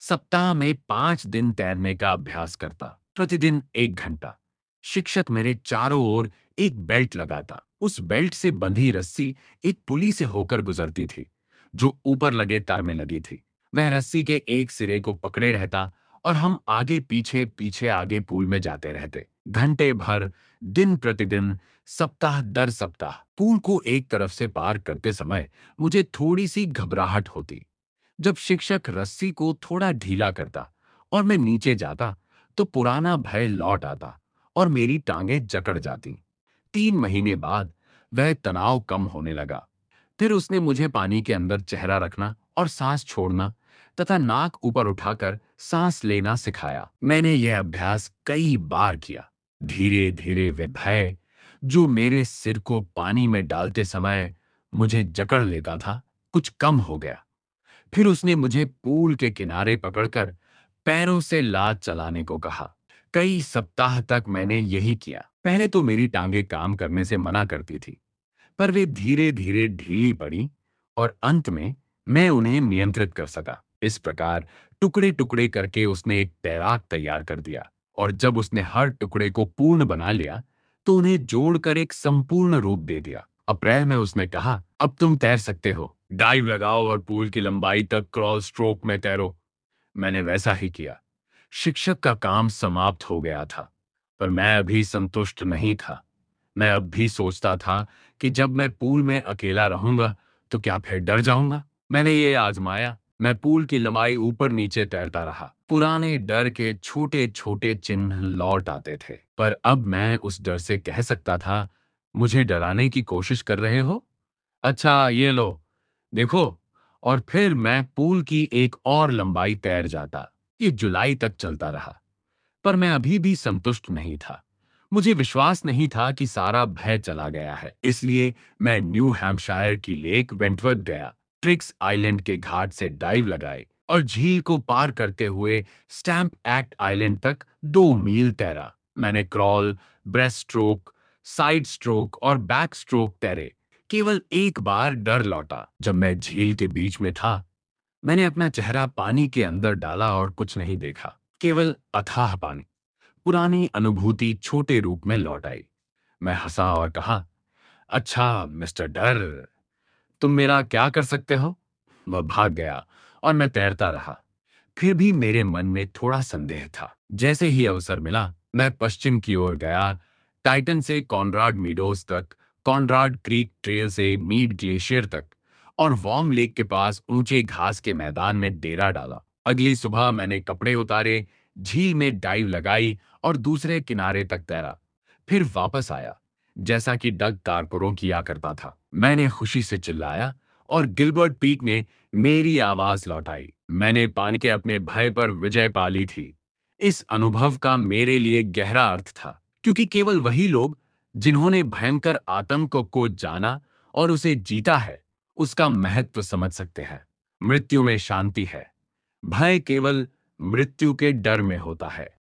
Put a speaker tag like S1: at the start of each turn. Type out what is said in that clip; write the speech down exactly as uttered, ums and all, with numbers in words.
S1: सप्ताह में पांच दिन तैरने का अभ्यास करता, प्रतिदिन एक घंटा। शिक्षक मेरे चारों ओर एक बेल्ट लगाता। उस बेल्ट से बंधी रस्सी एक पुली से होकर गुजरती थी, जो ऊपर लगे तार में लगी थी। वह रस्सी के एक सिरे को पकड़े रहता और हम आगे पीछे पीछे आगे पूल में जाते रहते, घंटे भर, दिन प्रतिदिन, सप्ताह दर सप्ताह। पूल को एक तरफ से पार करते समय मुझे थोड़ी सी घबराहट होती। जब शिक्षक रस्सी को थोड़ा ढीला करता और मैं नीचे जाता, तो पुराना भय लौट आता और मेरी टांगें जकड़ जाती। तीन महीने बाद वह तनाव कम होने लगा। फिर उसने मुझे पानी के अंदर चेहरा रखना और सांस छोड़ना तथा नाक ऊपर उठाकर सांस लेना सिखाया। मैंने यह अभ्यास कई बार किया। धीरे धीरे वह भय, जो मेरे सिर को पानी में डालते समय मुझे जकड़ लेता था, कुछ कम हो गया। फिर उसने मुझे पूल के किनारे पकड़कर पैरों से लात चलाने को कहा। कई सप्ताह तक मैंने यही किया। पहले तो मेरी टांगें काम करने से मना करती थी, पर वे धीरे धीरे ढीली पड़ी और अंत में मैं उन्हें नियंत्रित कर सका। इस प्रकार टुकड़े टुकड़े करके उसने एक तैराक तैयार कर दिया, और जब उसने हर टुकड़े को पूर्ण बना लिया, तो उन्हें जोड़कर एक संपूर्ण रूप दे दिया। अप्रैल में उसने कहा, अब तुम तैर सकते हो, डाइव लगाओ और पूल की लंबाई तक क्रॉल स्ट्रोक में तैरो। मैंने वैसा ही किया। शिक्षक का काम समाप्त हो गया था, पर मैं अभी संतुष्ट नहीं था। मैं अब भी सोचता था कि जब मैं पूल में अकेला रहूंगा तो क्या फिर डर जाऊंगा। मैंने ये आजमाया। मैं पूल की लंबाई ऊपर नीचे तैरता रहा। पुराने डर के छोटे छोटे चिन्ह लौट आते थे, पर अब मैं उस डर से कह सकता था, मुझे डराने की कोशिश कर रहे हो? अच्छा, ये लो, देखो। और फिर मैं पूल की एक और लंबाई तैर जाता। ये जुलाई तक चलता रहा, पर मैं अभी भी संतुष्ट नहीं था। मुझे विश्वास नहीं था कि सारा भय चला गया है। इसलिए मैं न्यू हैम्पशायर की लेक वेंटवर्थ गया, ट्रिक्स आइलैंड के घाट से डाइव लगाए और झील को पार करते हुए स्टैम्प एक्ट आइलैंड तक दो मील तैरा। मैंने crawl, breaststroke, sidestroke और बैक स्ट्रोक तैरे। केवल एक बार डर लौटा। जब मैं झील के बीच में था, मैंने अपना चेहरा पानी के अंदर डाला और कुछ नहीं देखा, केवल अथाह पानी। पुरानी अनुभूति छोटे रूप में लौट आई। मैं हंसा और कहा, अच्छा मिस्टर डर, तुम मेरा क्या कर सकते हो? वह भाग गया और मैं तैरता रहा। फिर भी मेरे मन में थोड़ा संदेह था। जैसे ही अवसर मिला, मैं पश्चिम की ओर गया, टाइटन से कॉनराड मीडोज तक, कॉनराड क्रीक ट्रेल से मीड ग्लेशियर तक, और वॉर्म लेक के पास ऊंचे घास के मैदान में डेरा डाला। अगली सुबह मैंने कपड़े उतारे, झील में डाइव लगाई और दूसरे किनारे तक तैरा। फिर वापस आया, जैसा कि डग कार्पोरो किया करता था। मैंने खुशी से चिल्लाया और गिलबर्ट पीक ने मेरी आवाज लौटाई। मैंने पानी के अपने भय पर विजय पा ली थी। इस अनुभव का मेरे लिए गहरा अर्थ था, क्योंकि केवल वही लोग जिन्होंने भयंकर आतंक को जाना और उसे जीता है, उसका महत्व समझ सकते हैं। मृत्यु में शांति है। भय केवल मृत्यु के डर में होता है।